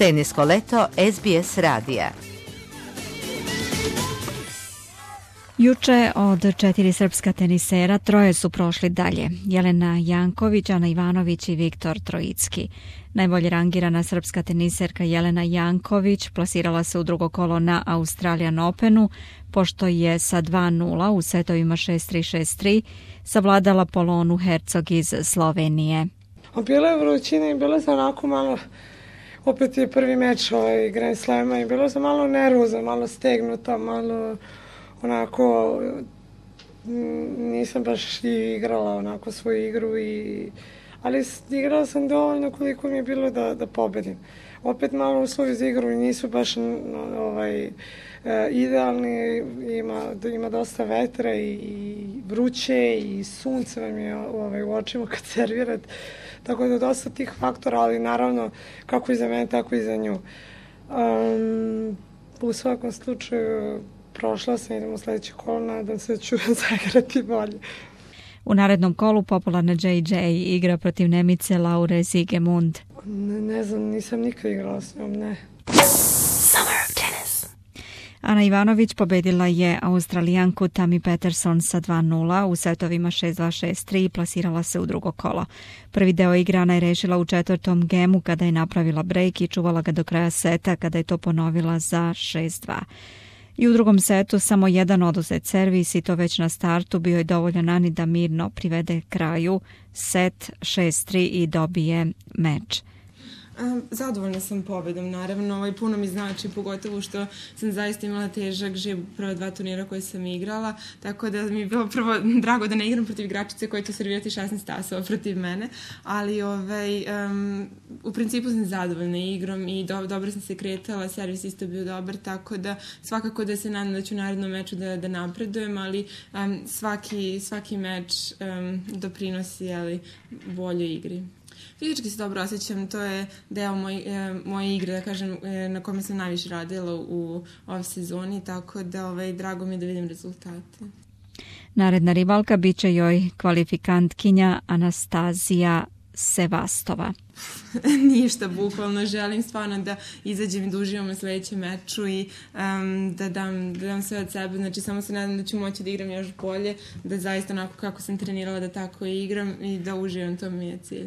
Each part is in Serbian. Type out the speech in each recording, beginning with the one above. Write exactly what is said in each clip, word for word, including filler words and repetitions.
Tenisko leto S B S radija. Juče od četiri srpska tenisera troje su prošli dalje. Jelena Janković, Ana Ivanović i Viktor Trojicki. Najbolje rangirana srpska teniserka Jelena Janković plasirala se u drugo kolo na Australian Openu, pošto je sa dva nula u setovima šest tri šest tri savladala Polonu Hercog iz Slovenije. Bila je vrućina i bila sam onako malo, opet je prvi meč ovaj Grand Slama i bila sam malo nervozna, malo stegnuta, malo onako, nisam baš igrala onako svoju igru, i, ali igrala sam dovoljno koliko mi je bilo da, da pobedim. Opet malo uslovi za igru nisu baš ovaj, idealni, ima, ima dosta vetra i, i vruće i sunce vam je ovaj, u očima kad servirate, tako da dosta tih faktora, ali naravno kako i za mene, tako i za nju. Um, u svakom slučaju prošla sam, idem u sledeće kolo, nadam se da ću zagrati bolje. U narednom kolu popularna J J igra protiv Nemice Laure Siegemund. Ne, ne znam, nisam nikad igrala s njom, ne. Summer of Tennis. Ana Ivanović pobedila je Australijanku Tammy Peterson sa dva nula u setovima šest dva šest tri i plasirala se u drugo kolo. Prvi deo igre Ana je rešila u četvrtom gemu kada je napravila brejk i čuvala ga do kraja seta kada je to ponovila za šest dva. I u drugom setu samo jedan oduzet servis i to već na startu bio je dovoljan Ani da mirno privede kraju set šest tri i dobije meč. Zadovoljna sam pobedom, naravno, ovaj, puno mi znači, pogotovo što sam zaista imala težak žib prva dva turnira koje sam igrala, tako da mi je bilo prvo drago da ne igram protiv igračice koja će servirati šesnaest tasova protiv mene, ali ovaj, um, u principu sam zadovoljna igrom i do, dobro sam se kretala, servis isto bio dobar, tako da svakako da se nadam da ću u narednom meču da, da napredujem, ali um, svaki, svaki meč um, doprinosi ali, boljoj igri. Fizički se dobro osjećam, to je deo moj, e, moje igre, da kažem, e, na kome sam najviše radila u ovoj sezoni, tako da ovaj, drago mi je da vidim rezultate. Naredna rivalka bit će joj kvalifikantkinja Anastazija Sevastova. Ništa, bukvalno želim stvarno da izađem i da uživam u sledećem meču i um, da, dam, da dam sve od sebe, znači samo se nadam da ću moći da igram još bolje, da zaista onako kako sam trenirala da tako i igram i da uživam, to mi je cilj.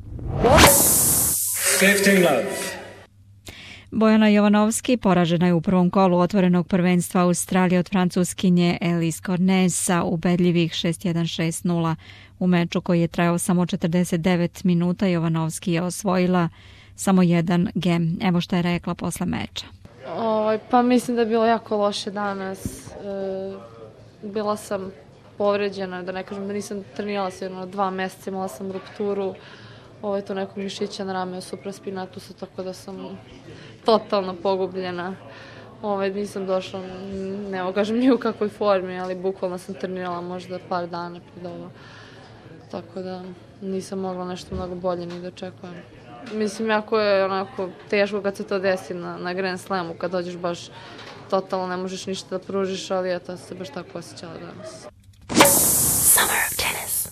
fifteen love. Bojana Jovanovski poražena je u prvom kolu otvorenog prvenstva Australije od francuskinje Elise Cornet sa ubedljivih šest jedan šest nula. U meču koji je trajao samo četrdeset devet minuta Jovanovski je osvojila samo jedan gem. Evo šta je rekla posle meča. O, pa mislim da je bilo jako loše danas. E, bila sam povređena, da ne kažem da nisam trenirala se jedno dva meseca, imala sam rupturu. Ovo je to nekog mišića na rame, supraspinatusa, tako da sam totalno pogubljena. Ovo, nisam došla, ne mogu kažem ni u kakvoj formi, ali bukvalno sam trenirala možda par dana pred ovo. Tako da nisam mogla nešto mnogo bolje ni da očekujem. Mislim, jako je onako teško kad se to desi na, na Grand Slamu, kad dođeš baš totalno ne možeš ništa da pružiš, ali eto se baš tako osjećala danas. Summer of Tennis.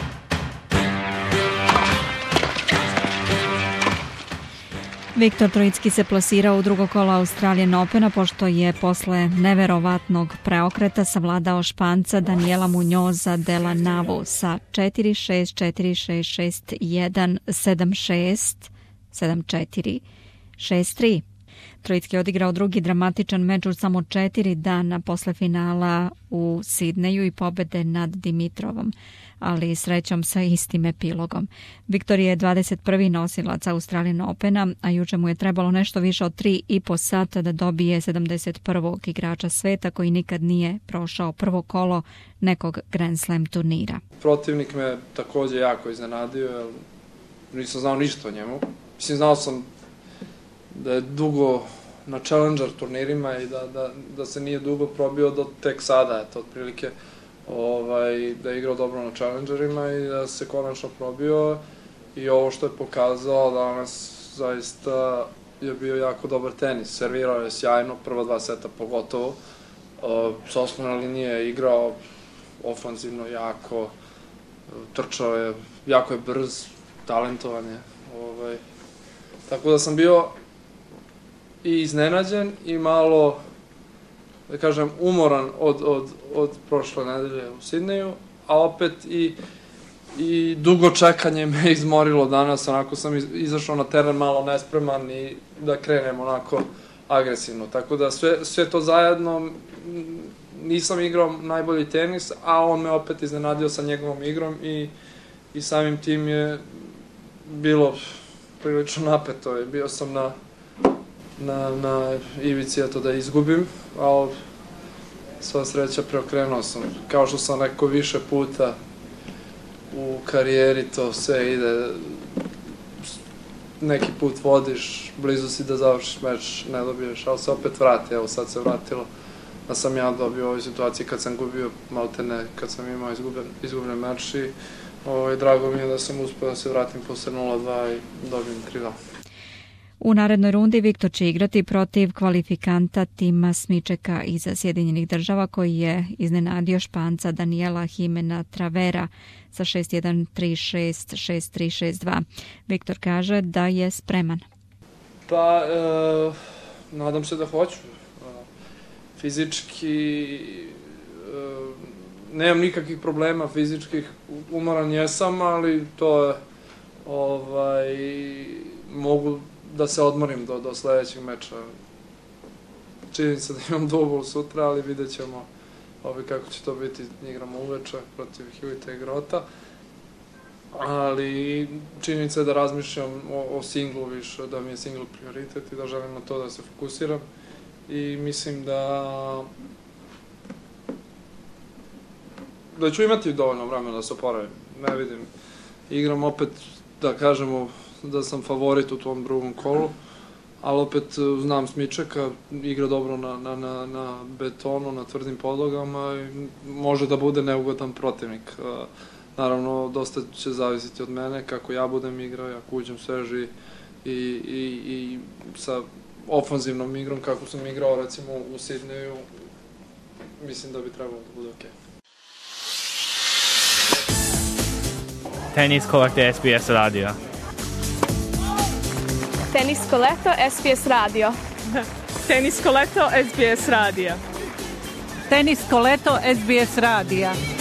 Viktor Trojicki se plasirao u drugo kolo Australian Opena pošto je posle neverovatnog preokreta savladao Španca Daniela Muñoza de la Navu sa četiri šest četiri šest šest jedan sedam šest sedam četiri šest tri. Trojicki je odigrao drugi dramatičan meč u samo četiri dana posle finala u Sidneju i pobede nad Dimitrovom, ali srećom sa istim epilogom. Viktor je dvadeset prvi nosilac Australian Opena, a juče mu je trebalo nešto više od tri i po sata da dobije sedamdeset prvog igrača sveta koji nikad nije prošao prvo kolo nekog Grand Slam turnira. Protivnik me takođe jako iznenadio, jer nisam znao ništa o njemu. Mislim, znao sam da je dugo na Challenger turnirima i da, da, da se nije dugo probio do tek sada, eto, otprilike, ovaj, da je igrao dobro na Challengerima i da se konačno probio i ovo što je pokazao danas zaista je bio jako dobar tenis. Servirao je sjajno, prva dva seta pogotovo. Sa osnovne linije je igrao ofanzivno jako, trčao je, jako je brz, talentovan je. Ovaj. Tako da sam bio i iznenađen i malo, da kažem, umoran od, od, od prošle nedelje u Sidneju, a opet i, i dugo čekanje me izmorilo danas, onako sam izašao na teren malo nespreman i da krenem onako agresivno, tako da sve, sve to zajedno, nisam igrao najbolji tenis, a on me opet iznenadio sa njegovom igrom i, i samim tim je bilo prilično napeto. Bio sam na, na, na ivici eto da izgubim, ali sva sreća preokrenuo sam. Kao što sam rekao više puta u karijeri, to sve ide, neki put vodiš, blizu si da završiš meč, ne dobiješ, ali se opet vrati, evo sad se vratilo da sam ja dobio u ovoj situaciji kad sam gubio maltene, kad sam imao izgubljen, izgubljen meč i ovaj, drago mi je da sam uspio da se vratim posle nula dva i dobijem tri dva. U narednoj rundi Viktor će igrati protiv kvalifikanta Tima Smičeka iz Sjedinjenih Država koji je iznenadio Španca Daniela Jimena Travera sa šest jedan, tri šest, šest tri, šest dva. Viktor kaže da je spreman. Pa, e, nadam se da hoću. Fizički e, nemam nikakvih problema fizičkih, umoran jesam, ali to je ovaj, mogu da se odmorim do, do sledećeg meča. Čini se da imam dubol sutra, ali vidjet ćemo ovaj, kako će to biti. Igramo uveče protiv Hewita i Grota, ali činjenica je da razmišljam o, o singlu više, da mi je singl prioritet i da želim na to da se fokusiram i mislim da da ću imati dovoljno vremena da se oporavim. Ne vidim, igram opet, da kažemo, da sam favorit u tom drugom kolu, ali opet znam Smičeka, igra dobro na, na, na, na betonu, na tvrdim podlogama i može da bude neugodan protivnik. Naravno, dosta će zavisiti od mene, kako ja budem igrao, ako uđem sveži i, i, i sa ofanzivnom igrom, kako sam igrao recimo u Sidneju, mislim da bi trebalo da bude okej. Tenisko leto S B S radio. Tenisko leto S B S radio. Tenisko leto S B S radio. Tenisko leto S B S radija.